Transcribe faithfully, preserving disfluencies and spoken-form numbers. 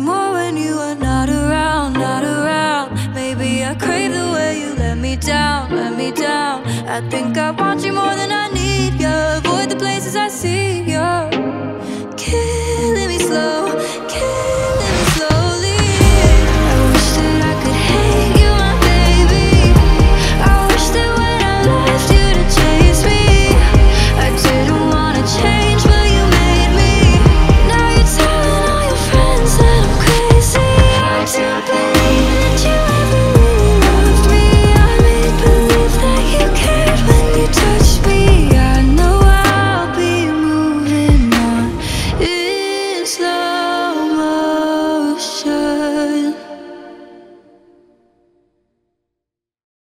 more when you are not around, not around. Maybe I crave the way you let me down, let me down. I think I want you more than I need you. Avoid the places I see you, killing me slow.